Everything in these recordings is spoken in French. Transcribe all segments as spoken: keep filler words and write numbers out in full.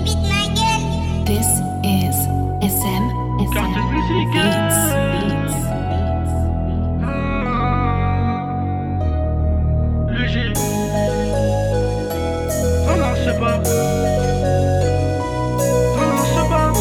This is S M S M Beats. Le G. Non, non, c'est pas. Non, non, c'est pas.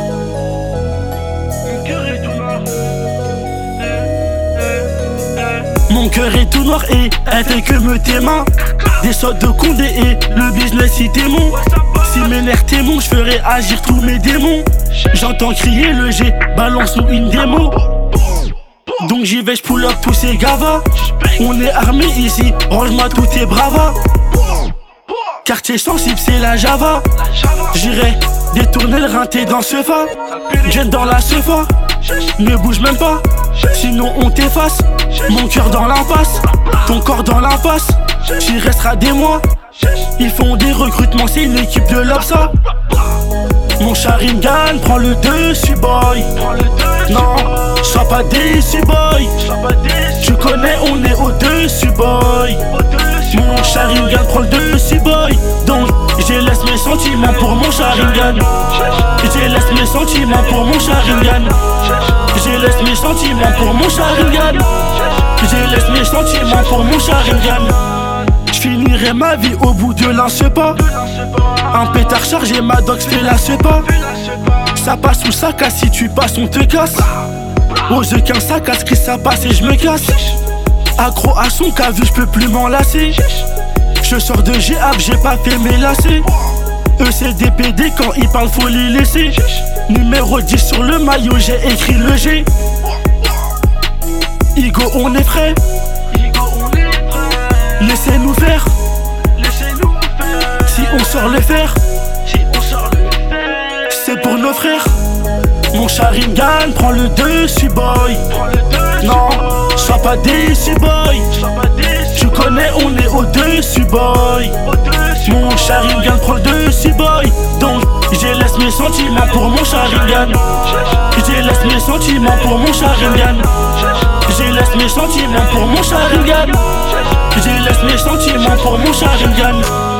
Mon cœur est tout noir. Eh, eh, eh. Mon cœur est tout noir et elle fait que me tes mains. Des sortes de condés et le business il t'aimons. Si mes nerfs t'aimons, je ferai agir tous mes démons. J'entends crier le G, balance-nous une démo. Donc j'y vais, j'pull up tous ces gavas. On est armés ici, range-moi tous tes bravas. Quartier sensible, c'est la Java. J'irai détourner le rinté dans ce fa. Jen dans la sefa, ne bouge même pas, sinon on t'efface. Mon cœur dans l'impasse, ton corps dans l'impasse. J'y resterai des mois. Ils font des recrutements, c'est une équipe de l'Obsa. Mon Sharingan prend le dessus, boy. Non, sois pas déçu, boy. Tu connais, on est au-dessus, boy. Mon Sharingan prend le dessus, boy. Donc, je laisse mes sentiments pour mon Sharingan. Je laisse mes sentiments pour mon Sharingan. Je laisse mes sentiments pour mon Sharingan. Je laisse mes sentiments pour mon Sharingan. J'finirai ma vie au bout de l'un ce pas. Un pétard chargé, ma dog fait la ce pas. Ça passe ou ça casse, si tu passes on te casse. Ose qu'un ça casse, qui ça passe et je me casse. Accro à son cas, vu j'peux plus m'en lasser. Je sors de G A B, j'ai pas fait mes lacets. Eux c'est des P D, quand ils parlent faut les laisser. Numéro dix sur le maillot, j'ai écrit le G. Igo on est frais. Laissez-nous faire. Laissez-nous faire. Si on sort le fer, si on sort le fer, c'est pour nos frères. Mon Sharingan prend le dessus, boy. Le non, sois pas déçu, boy. Pas déçu, tu connais, on est au-dessus, boy. Au mon Sharingan prend le dessus, boy. Donc, je laisse mes sentiments pour mon Sharingan. Je laisse mes sentiments pour mon Sharingan. Je laisse mes sentiments pour mon Sharingan. Je laisse mes sentiments pour mon Sharingan.